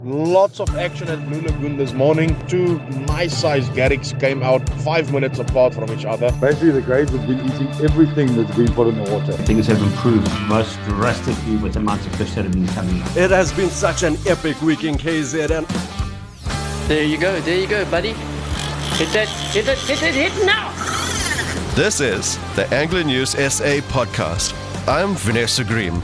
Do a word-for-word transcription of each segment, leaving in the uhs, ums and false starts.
Lots of action at Blue Lagoon this morning. Two nice-sized garricks came out five minutes apart from each other. Basically, the grades have been eating everything that's been put in the water. Things have improved most drastically with the amount of fish that have been coming up. It has been such an epic week in K Z N. There you go, there you go, buddy. Hit that, hit it, hit it, hit now! This is the Angler News S A podcast. I'm Vanessa Green.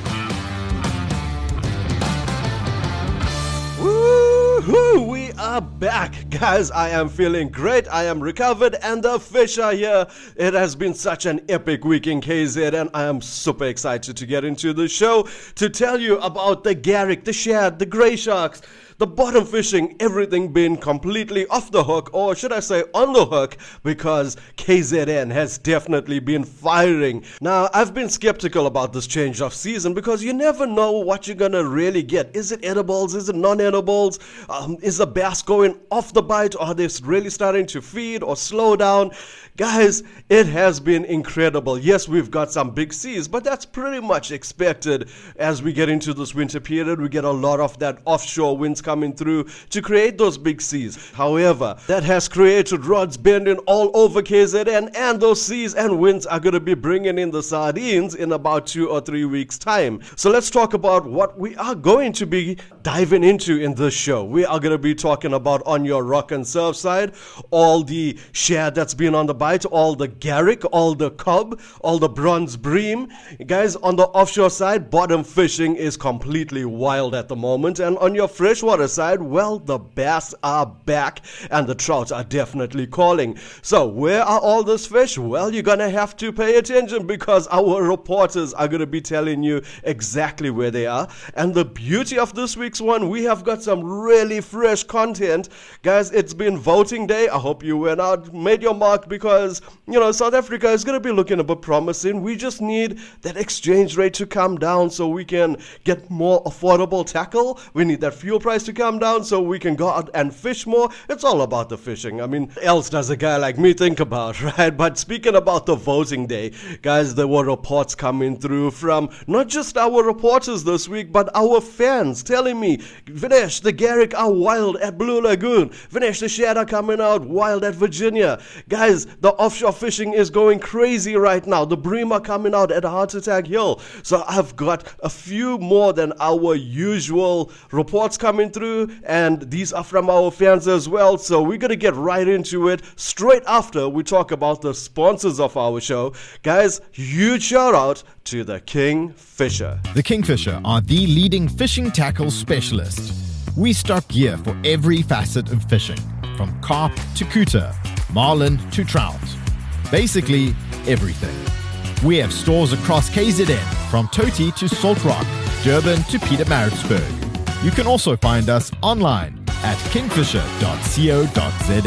Woo-hoo, we are back. Guys, I am feeling great. I am recovered and the fish are here. It has been such an epic week in K Z and I am super excited to get into the show to tell you about the garrick, the shad, the grey sharks, the bottom fishing, everything been completely off the hook, or should I say on the hook, because K Z N has definitely been firing. Now, I've been skeptical about this change of season because you never know what you're gonna really get. Is it edibles? Is it non-edibles? Um, is the bass going off the bite? Or are they really starting to feed or slow down? Guys, it has been incredible. Yes, we've got some big seas, but that's pretty much expected as we get into this winter period. We get a lot of that offshore winds coming through to create those big seas. However, that has created rods bending all over K Z N, and those seas and winds are going to be bringing in the sardines in about two or three weeks' time. So let's talk about what we are going to be diving into in this show. We are going to be talking about on your rock and surf side, all the shad that's been on the bite, all the garrick, all the cob, all the bronze bream. Guys, on the offshore side, bottom fishing is completely wild at the moment, and on your freshwater side, well, the bass are back and the trout are definitely calling. So where are all these fish? Well, you're gonna have to pay attention because our reporters are gonna be telling you exactly where they are. And the beauty of this week's one, we have got some really fresh content. Guys, it's been voting day. I hope you went out, made your mark, because you know South Africa is gonna be looking a bit promising. We just need that exchange rate to come down so we can get more affordable tackle. We need that fuel price to come down so we can go out and fish more. It's all about the fishing. I mean, else does a guy like me think about, right? But speaking about the voting day, guys, there were reports coming through from not just our reporters this week, but our fans telling me, Vinesh, the garrick are wild at Blue Lagoon. Vinesh, the shad are coming out wild at Virginia. Guys, the offshore fishing is going crazy right now. The bream are coming out at Heart Attack Hill. So I've got a few more than our usual reports coming through, and these are from our fans as well. So we're going to get right into it straight after we talk about the sponsors of our show. Guys, huge shout out to the Kingfisher. The Kingfisher are the leading fishing tackle specialist. We stock gear for every facet of fishing, from carp to cooter, marlin to trout. Basically, everything. We have stores across K Z N, from Toti to Salt Rock, Durban to Pietermaritzburg. You can also find us online at kingfisher dot co dot za.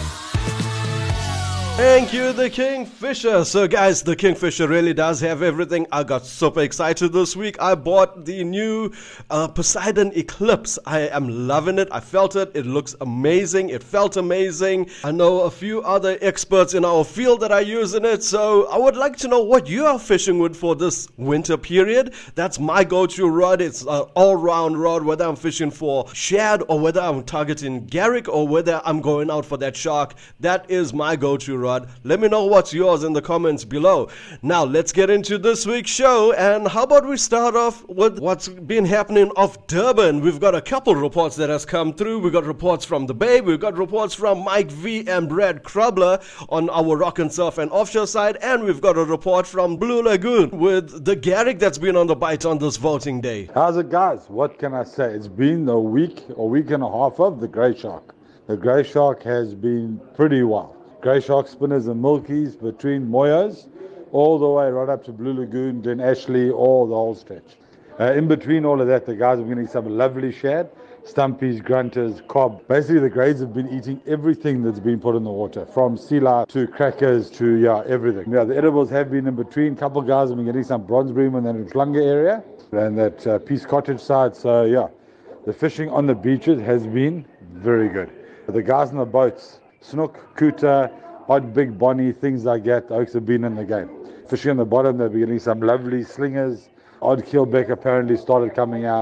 Thank you, the Kingfisher. So guys, the Kingfisher really does have everything. I got super excited this week. I bought the new uh, Poseidon Eclipse. I am loving it. I felt it. It looks amazing. It felt amazing. I know a few other experts in our field that are using it. So I would like to know what you are fishing with for this winter period. That's my go-to rod. It's an all-round rod, whether I'm fishing for shad or whether I'm targeting garrick or whether I'm going out for that shark. That is my go-to rod. Let me know what's yours in the comments below. Now let's get into this week's show, and how about we start off with what's been happening off Durban. We've got a couple reports that has come through. We've got reports from the Bay, we've got reports from Mike V and Brad Krubler on our rock and surf and offshore side, and we've got a report from Blue Lagoon with the garrick that's been on the bite on this voting day. How's it, guys? What can I say? It's been a week, a week and a half of the grey shark. The grey shark has been pretty wild. Grey shark spinners and milkies between Moyas, all the way right up to Blue Lagoon, Glen Ashley, all the whole stretch. Uh, in between all of that, the guys are getting some lovely shad, stumpies, grunters, cob. Basically, the grades have been eating everything that's been put in the water, from sea lice to crackers to, yeah, everything. Yeah, the edibles have been in between. A couple of guys have been getting some bronze bream in that Mhlanga area and that uh, Peace Cottage side. So, yeah, the fishing on the beaches has been very good. The guys on the boats, snook, cooter, odd big bonnie, things like that, the Oaks have been in the game. Fishing on the bottom, they've been getting some lovely slingers. Odd keelback apparently started coming out.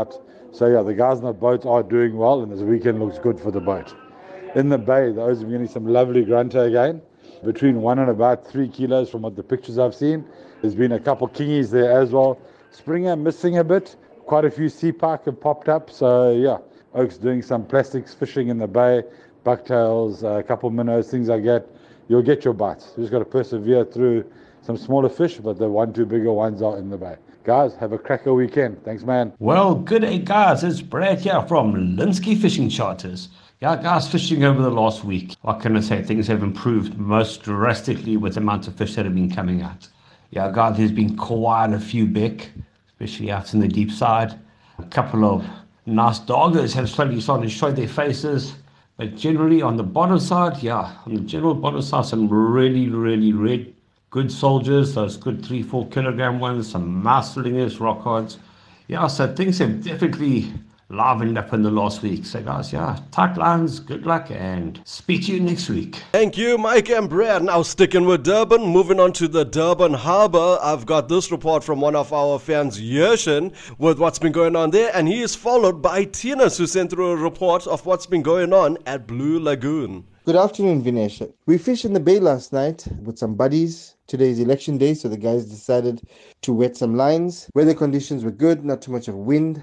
So yeah, the guys on the boat are doing well, and this weekend looks good for the boat. In the bay, those are getting some lovely grunter again, between one and about three kilos from what the pictures I've seen. There's been a couple kingies there as well. Springer missing a bit. Quite a few sea pike have popped up. So yeah, Oak's doing some plastics fishing in the bay, bucktails, a couple minnows, things like that. You'll get your bites. You just got to persevere through some smaller fish, but the one, two bigger ones are in the bay. Guys, have a cracker weekend. Thanks, man. Well, good day, guys. It's Brad here from Linsky Fishing Charters. Yeah, guys, fishing over the last week. What can I say? Things have improved most drastically with the amount of fish that have been coming out. Yeah, guys, there's been quite a few beck, especially out in the deep side. A couple of nice doggers have slowly started to show their faces. But generally on the bottom side, yeah, on the general bottom side, some really, really red, good soldiers, those good three, four kilogram ones, some nice slingers, rock odds. Yeah, so things have definitely livened up in the last week. So guys, yeah, tight lines, good luck, and speak to you next week. Thank you, Mike and Brad. Now sticking with Durban, moving on to the Durban Harbour. I've got this report from one of our fans, Yershin, with what's been going on there, and he is followed by Tinas, who sent through a report of what's been going on at Blue Lagoon. Good afternoon, Vinesh. We fished in the bay last night with some buddies. Today is election day, so the guys decided to wet some lines. Weather conditions were good, not too much of wind.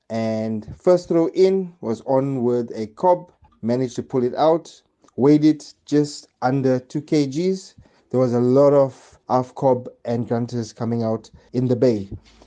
And first throw in was on with a cob, managed to pull it out, weighed it just under two kilograms. There was a lot of half cob and grunters coming out in the bay.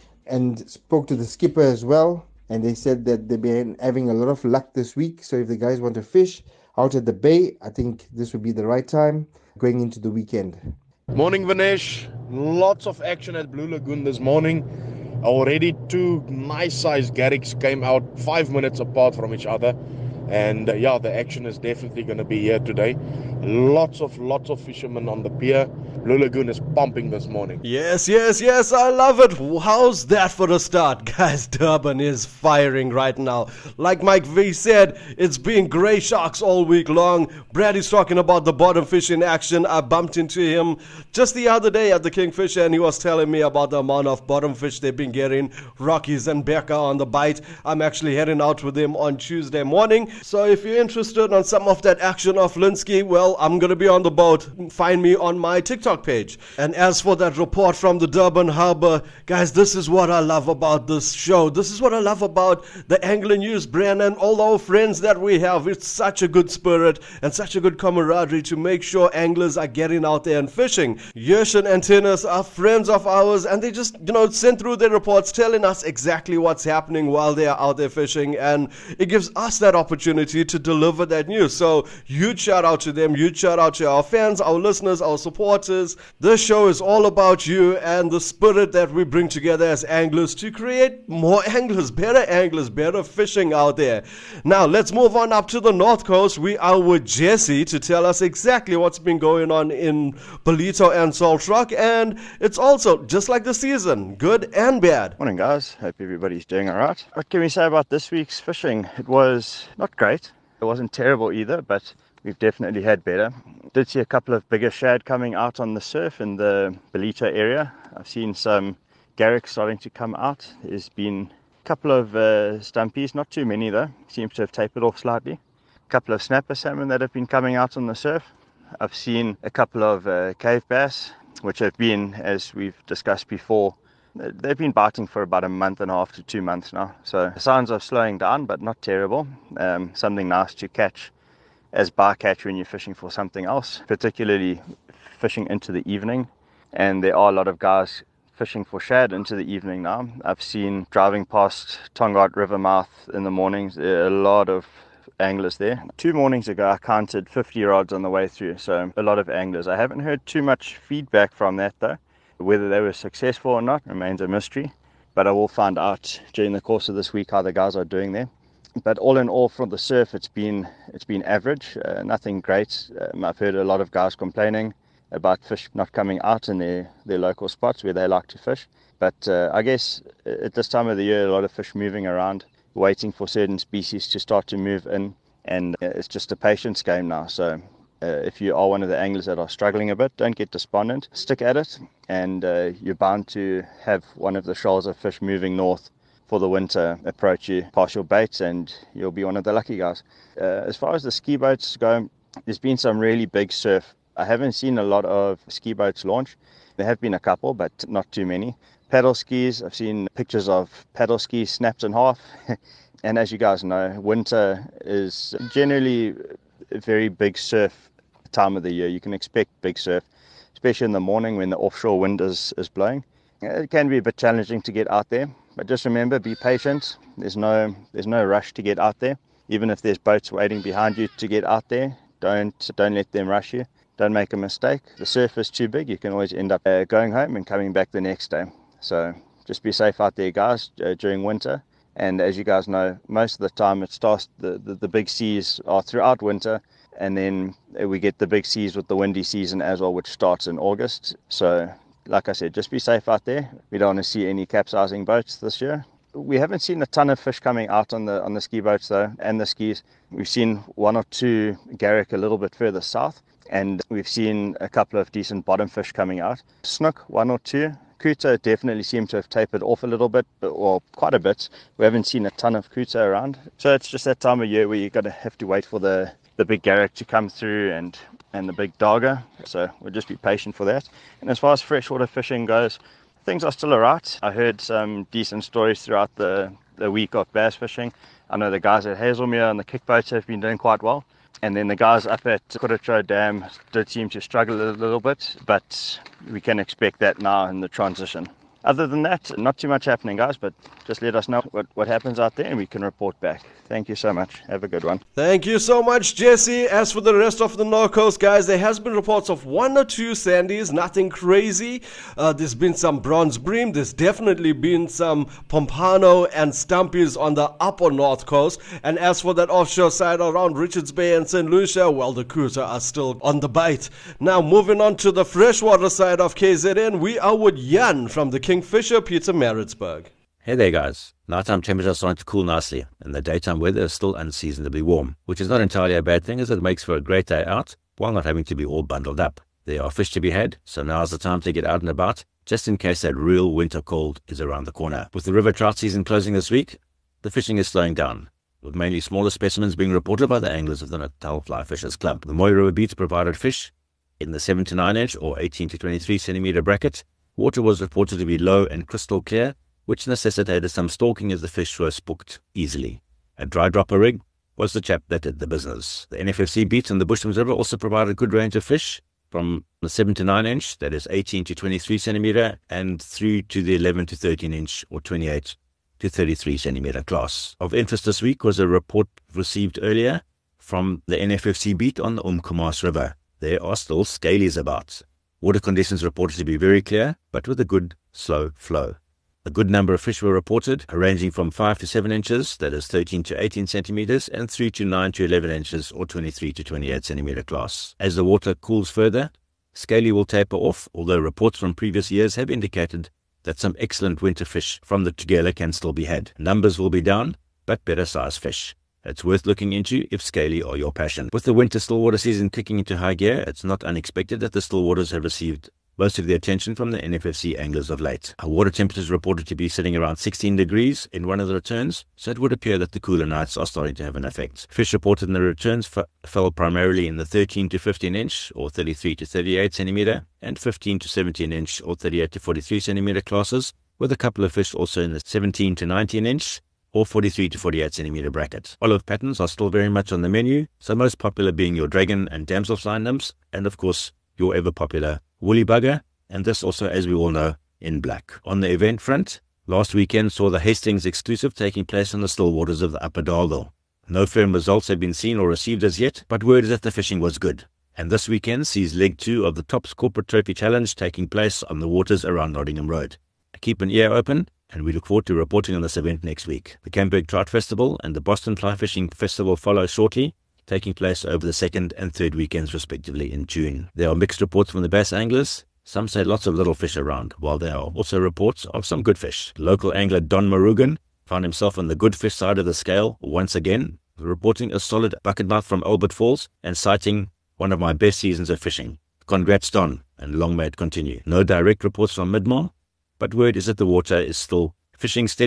And spoke to the skipper as well, and they said that they've been having a lot of luck this week. So if the guys want to fish out at the bay, I think this would be the right time going into the weekend. Morning, Vinesh. Lots of action at Blue Lagoon this morning. Already two nice-sized garricks came out five minutes apart from each other. And uh, yeah, the action is definitely going to be here today. Lots of, lots of fishermen on the pier. Blue Lagoon is pumping this morning. Yes, yes, yes, I love it. How's that for a start? Guys, Durban is firing right now. Like Mike V said, it's been grey sharks all week long. Brad is talking about the bottom fish in action. I bumped into him just the other day at the Kingfisher, and he was telling me about the amount of bottom fish they've been getting. Rockies and Becca on the bite. I'm actually heading out with him on Tuesday morning. So if you're interested on some of that action of Linsky, well, I'm going to be on the boat. Find me on my TikTok page. And as for that report from the Durban Harbour, guys, this is what I love about this show. This is what I love about the Angler News brand and all our friends that we have. It's such a good spirit and such a good camaraderie to make sure anglers are getting out there and fishing. Yershin and Tinas are friends of ours, and they just, you know, send through their reports telling us exactly what's happening while they are out there fishing, and it gives us that opportunity to deliver that news. So huge shout out to them, huge shout out to our fans, our listeners, our supporters. This show is all about you and the spirit that we bring together as anglers to create more anglers, better anglers, better fishing out there. Now let's move on up to the North Coast. We are with Jesse to tell us exactly what's been going on in Ballito and Salt Rock, and it's also just like the season, good and bad. Morning guys, hope everybody's doing alright. What can we say about this week's fishing? It was not great, it wasn't terrible either, but we've definitely had better. Did see a couple of bigger shad coming out on the surf in the Ballito area. I've seen some garricks starting to come out. There's been a couple of uh, stumpies, not too many though, seems to have tapered off slightly. A couple of snapper salmon that have been coming out on the surf. I've seen a couple of uh, cave bass, which have been, as we've discussed before, they've been biting for about a month and a half to two months now. So signs of slowing down, but not terrible. Um, something nice to catch as bycatch when you're fishing for something else, particularly fishing into the evening. And there are a lot of guys fishing for shad into the evening now. I've seen driving past Tongaat River mouth in the mornings, there are a lot of anglers there. Two mornings ago I counted fifty rods on the way through, so a lot of anglers. I haven't heard too much feedback from that though. Whether they were successful or not remains a mystery, but I will find out during the course of this week how the guys are doing there. But all in all, from the surf, it's been it's been average, uh, nothing great. Um, I've heard a lot of guys complaining about fish not coming out in their, their local spots where they like to fish. But uh, I guess at this time of the year, a lot of fish moving around, waiting for certain species to start to move in, and uh, it's just a patience game now. So uh, if you are one of the anglers that are struggling a bit, don't get despondent, stick at it, and uh, you're bound to have one of the shoals of fish moving north for the winter approach you, pass your baits, and you'll be one of the lucky guys. Uh, as far as the ski boats go, there's been some really big surf. I haven't seen a lot of ski boats launch. There have been a couple, but not too many. Paddle skis, I've seen pictures of paddle skis snapped in half. And as you guys know, winter is generally a very big surf time of the year. You can expect big surf, especially in the morning when the offshore wind is, is blowing. It can be a bit challenging to get out there, but just remember, be patient. There's no there's no rush to get out there. Even if there's boats waiting behind you to get out there, don't don't let them rush you. Don't make a mistake. The surf is too big. You can always end up uh, going home and coming back the next day. So just be safe out there, guys, uh, during winter. And as you guys know, most of the time it starts, the, the, the big seas are throughout winter, and then we get the big seas with the windy season as well, which starts in August. So like I said, just be safe out there. We don't want to see any capsizing boats this year. We haven't seen a ton of fish coming out on the on the ski boats though, and the skis. We've seen one or two Garrick a little bit further south, and we've seen a couple of decent bottom fish coming out. Snook, one or two. Kuta definitely seem to have tapered off a little bit, or quite a bit. We haven't seen a ton of Kuta around. So it's just that time of year where you're going to have to wait for the, the big Garrick to come through and, and the big Darga. So we'll just be patient for that. And as far as freshwater fishing goes, things are still alright. I heard some decent stories throughout the, the week of bass fishing. I know the guys at Hazelmere and the kick boats have been doing quite well. And then the guys up at Kototro Dam did seem to struggle a little bit, but we can expect that now in the transition. Other than that, not too much happening, guys, but just let us know what, what happens out there and we can report back. Thank you so much. Have a good one. Thank you so much, Jesse. As for the rest of the North Coast, guys, there has been reports of one or two sandies, nothing crazy. Uh, there's been some bronze bream. There's definitely been some pompano and stumpies on the upper North Coast. And as for that offshore side around Richards Bay and Saint Lucia, well, the Kuta are still on the bite. Now, moving on to the freshwater side of K Z N, we are with Jan from the Kingfisher Pietermaritzburg. Hey there, guys. Nighttime temperatures are starting to cool nicely, and the daytime weather is still unseasonably warm, which is not entirely a bad thing, as it makes for a great day out while not having to be all bundled up. There are fish to be had, so now's the time to get out and about, just in case that real winter cold is around the corner. With the river trout season closing this week, the fishing is slowing down, with mainly smaller specimens being reported by the anglers of the Natal Fly Fishers Club. The Moy River Beats provided fish in the seven to nine inch or eighteen to twenty-three centimeter bracket. Water was reported to be low and crystal clear, which necessitated some stalking as the fish were spooked easily. A dry dropper rig was the chap that did the business. The N F F C Beats in the Bushmans River also provided a good range of fish from the seven to nine inch, that is eighteen to twenty-three centimeter, and through to the eleven to thirteen inch or twenty-eight to thirty-three centimeter class. Of interest this week was a report received earlier from the N F F C Beat on the Umkomaas River. There are still scalies about. Water conditions reported to be very clear, but with a good, slow flow. A good number of fish were reported, ranging from five to seven inches, that is thirteen to eighteen centimeters, and three to nine to eleven inches, or twenty-three to twenty-eight centimeter class. As the water cools further, scaly will taper off, although reports from previous years have indicated that some excellent winter fish from the Tugela can still be had. Numbers will be down, but better sized fish. It's worth looking into if scaly are your passion. With the winter stillwater season kicking into high gear, it's not unexpected that the stillwaters have received most of the attention from the N F F C anglers of late. Our water temperature is reported to be sitting around sixteen degrees in one of the returns, so it would appear that the cooler nights are starting to have an effect. Fish reported in the returns f- fell primarily in the thirteen to fifteen inch or thirty-three to thirty-eight centimeter and fifteen to seventeen inch or thirty-eight to forty-three centimeter classes, with a couple of fish also in the seventeen to nineteen inch or forty-three to forty-eight centimeter bracket. Olive patterns are still very much on the menu, so most popular being your dragon and damselfly nymphs, and of course your ever popular woolly bugger, and this also, as we all know, in black. On the event front, last weekend saw the Hastings exclusive taking place in the still waters of the Upper Darwell. No firm results have been seen or received as yet, but word is that the fishing was good. And this weekend sees leg two of the Tops Corporate Trophy Challenge taking place on the waters around Nottingham Road. Keep an ear open, and we look forward to reporting on this event next week. The Camberg Trout Festival and the Boston Fly Fishing Festival follow shortly, taking place over the second and third weekends respectively in June. There are mixed reports from the bass anglers. Some say lots of little fish around, while there are also reports of some good fish. Local angler Don Marugan found himself on the good fish side of the scale once again, reporting a solid bucket mouth from Albert Falls and citing one of my best seasons of fishing. Congrats, Don, and long may it continue. No direct reports from Midmar, but word is that the water is still fishing steady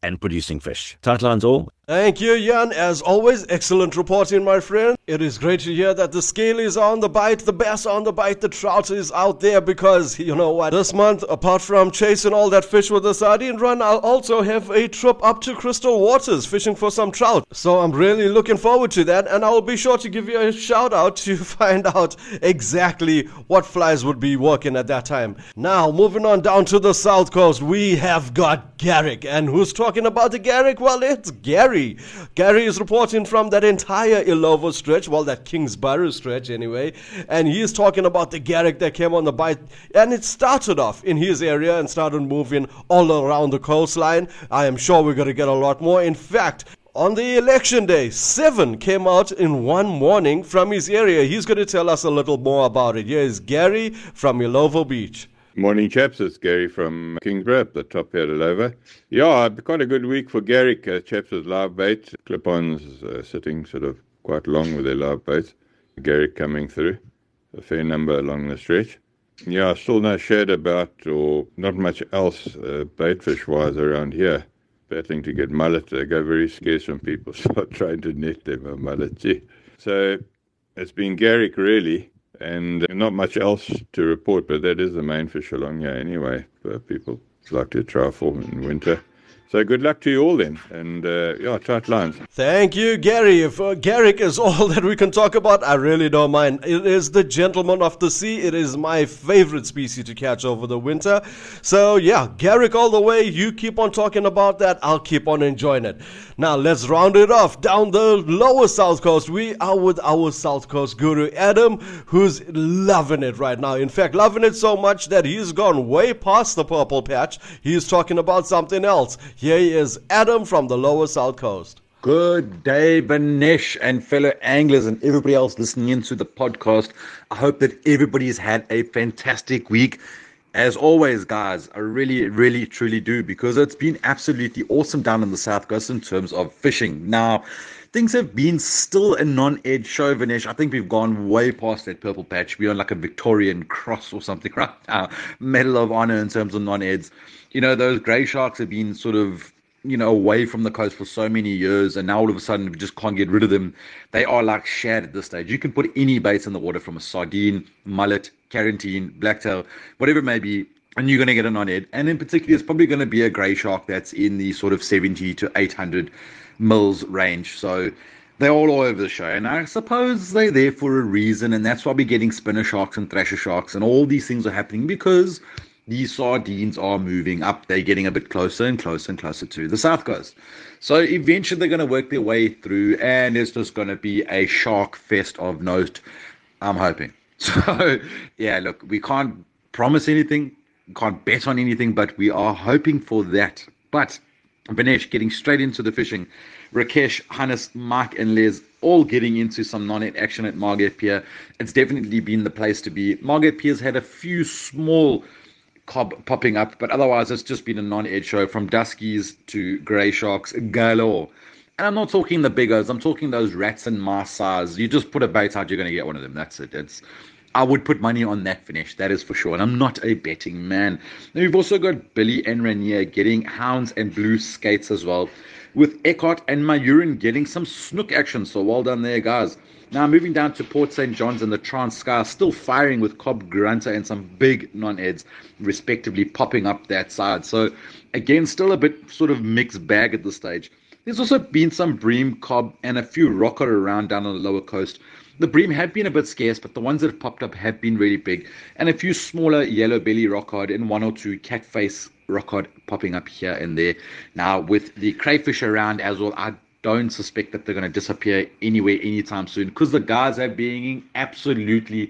and producing fish. Tight lines all. Thank you, Jan. As always, excellent reporting, my friend. It is great to hear that the scale is on the bite, the bass on the bite, the trout is out there because, you know what, this month, apart from chasing all that fish with the sardine run, I'll also have a trip up to Crystal Waters fishing for some trout. So I'm really looking forward to that, and I'll be sure to give you a shout out to find out exactly what flies would be working at that time. Now, moving on down to the south coast, we have got Garrick. And who's talking about the Garrick? Well, it's Gary. Gary is reporting from that entire Illovo stretch, well, that Kingsborough stretch anyway, and he's talking about the Garrick that came on the bite, and it started off in his area and started moving all around the coastline. I am sure we're going to get a lot more. In fact, on the election day, seven came out in one morning from his area. He's going to tell us a little more about it. Here is Gary from Illovo Beach. Morning, chaps. It's Gary from Kingsborough, the top here at Illovo. Yeah, quite a good week for Garrick. Uh, chaps with live bait. Clip-ons uh, sitting sort of quite long with their live baits. Garrick coming through. A fair number along the stretch. Yeah, still no shade about, or not much else uh, baitfish-wise around here. Battling to get mullet. They go very scarce when people start trying to net them a mullet. Gee. So it's been Garrick, really. And not much else to report, but that is the main fish along here anyway. For people like to try for in winter. So good luck to you all then. And uh, yeah, tight lines. Thank you, Gary. If uh, Garrick is all that we can talk about, I really don't mind. It is the gentleman of the sea. It is my favorite species to catch over the winter. So yeah, Garrick all the way. You keep on talking about that. I'll keep on enjoying it. Now let's round it off down the lower south coast. We are with our south coast guru, Adam, who's loving it right now. In fact, loving it so much that he's gone way past the purple patch. He's talking about something else. Here he is, Adam from the lower south coast. Good day, Banesh and fellow anglers and everybody else listening into the podcast. I hope that everybody's had a fantastic week. As always, guys, I really, really, truly do, because it's been absolutely awesome down on the south coast in terms of fishing. Now, things have been still a non-edge show, Vinesh. I think we've gone way past that purple patch. We're on like a Victorian cross or something right now. Medal of honor in terms of non-edges. You know, those grey sharks have been sort of, you know, away from the coast for so many years, and now all of a sudden we just can't get rid of them. They are like shad at this stage. You can put any bait in the water, from a sardine, mullet, carantine, blacktail, whatever it may be, and you're going to get an on-ed. And in particular, it's probably going to be a grey shark that's in the sort of seventy to eight hundred mils range. So they're all over the show, and I suppose they're there for a reason, and that's why we're getting spinner sharks and thrasher sharks, and all these things are happening because these sardines are moving up. They're getting a bit closer and closer and closer to the south coast. So eventually they're going to work their way through, and it's just going to be a shark fest of note, I'm hoping. So, yeah, look, we can't promise anything, can't bet on anything, but we are hoping for that. But, Banesh, getting straight into the fishing, Rakesh, Hannes, Mike, and Les all getting into some non-net action at Margate Pier. It's definitely been the place to be. Margate Pier's had a few small cob popping up, but otherwise it's just been a non-edge show, from duskies to grey sharks galore. And I'm not talking the biggos, I'm talking those rats and mice size. You just put a bait out, you're going to get one of them. That's it. It's I would put money on that finish, that is for sure. And I'm not a betting man. Then we've also got Billy and Rainier getting hounds and blue skates as well, with Eckhart and Mayurin getting some snook action. So well done there, guys. Now moving down to Port Saint John's and the Transkei, still firing with Cobb Grunter and some big non-eds respectively popping up that side. So again, still a bit sort of mixed bag at this stage. There's also been some bream, cob, and a few rockcod around down on the lower coast. The bream have been a bit scarce, but the ones that have popped up have been really big. And a few smaller yellow belly rockcod and one or two catface rockcod popping up here and there. Now with the crayfish around as well, I don't suspect that they're going to disappear anywhere anytime soon, because the guys are being absolutely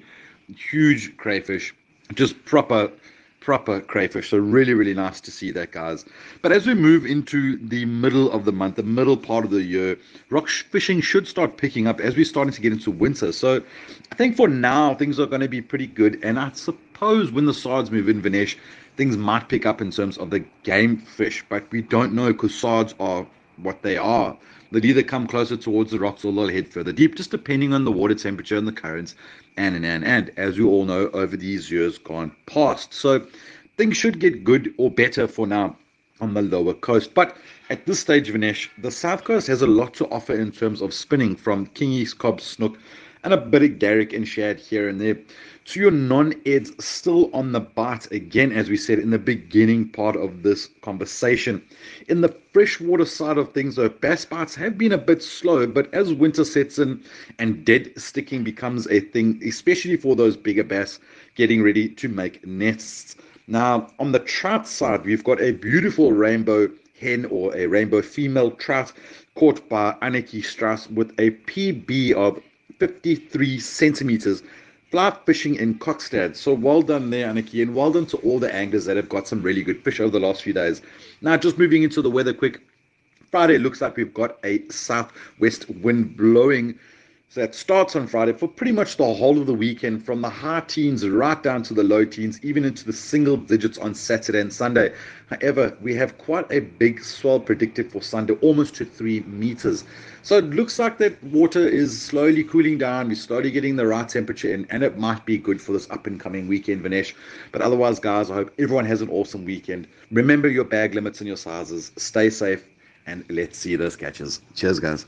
huge crayfish, just proper proper crayfish. So really, really nice to see that, guys. But as we move into the middle of the month, the middle part of the year, rock fishing should start picking up as we're starting to get into winter. So I think for now, things are going to be pretty good. And I suppose when the sards move in, Vinesh, things might pick up in terms of the game fish. But we don't know, because sards are what they are. They'll either come closer towards the rocks or they'll head further deep, just depending on the water temperature and the currents, and and and and as we all know, over these years gone past. So things should get good or better for now on the lower coast. But At this stage, Vinesh, the South Coast has a lot to offer in terms of spinning, from kingies, cobs, snook, and a bit of Garrick and shad here and there, to your non-eds still on the bite, again, as we said in the beginning part of this conversation. In the freshwater side of things, though, bass bites have been a bit slow, but as winter sets in and dead sticking becomes a thing, especially for those bigger bass getting ready to make nests. Now, on the trout side, we've got a beautiful rainbow hen or a rainbow female trout caught by Anneke Strauss with a P B of fifty-three centimeters, fly fishing in Kokstad. So well done there, Anneke, and well done to all the anglers that have got some really good fish over the last few days. Now, just moving into the weather quick. Friday, it looks like we've got a southwest wind blowing. So that starts on Friday for pretty much the whole of the weekend, from the high teens right down to the low teens, even into the single digits on Saturday and Sunday. However, we have quite a big swell predicted for Sunday, almost to three meters. So it looks like that water is slowly cooling down. We're slowly getting the right temperature in, and it might be good for this up and coming weekend, Vinesh. But otherwise, guys, I hope everyone has an awesome weekend. Remember your bag limits and your sizes. Stay safe, and let's see those catches. Cheers, guys.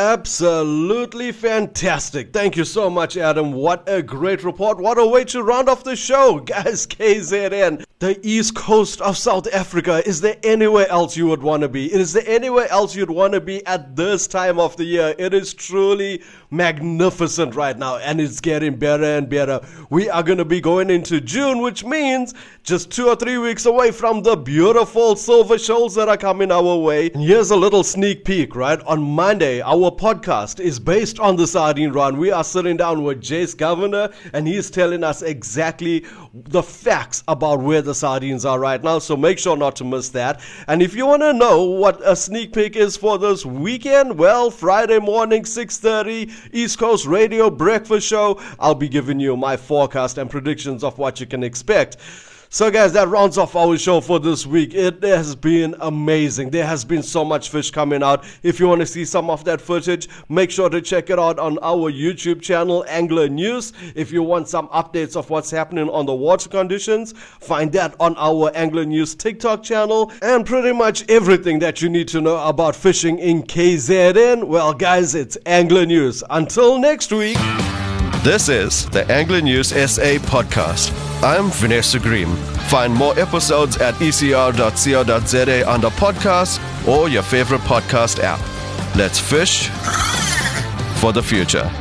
Absolutely fantastic. Thank you so much, Adam. What a great report. What a way to round off the show. Guys, K Z N, the east coast of South Africa. Is there anywhere else you would want to be? Is there anywhere else you'd want to be at this time of the year? It is truly magnificent right now, and it's getting better and better. We are going to be going into June, which means just two or three weeks away from the beautiful silver shoals that are coming our way. And here's a little sneak peek, right? On Monday, our podcast is based on the sardine run. We are sitting down with Jace Governor, and he's telling us exactly the facts about where the sardines are right now, so make sure not to miss that. And if you want to know what a sneak peek is for this weekend, well, Friday morning, six thirty, East Coast Radio Breakfast Show, I'll be giving you my forecast and predictions of what you can expect. So guys, that rounds off our show for this week. It has been amazing. There has been so much fish coming out. If you want to see some of that footage, make sure to check it out on our YouTube channel, Angler News. If you want some updates of what's happening on the water conditions, find that on our Angler News TikTok channel. And pretty much everything that you need to know about fishing in K Z N, well guys, it's Angler News. Until next week. This is the Angler News S A podcast. I'm Vanessa Green. Find more episodes at e c r dot co dot z a under podcasts or your favorite podcast app. Let's fish for the future.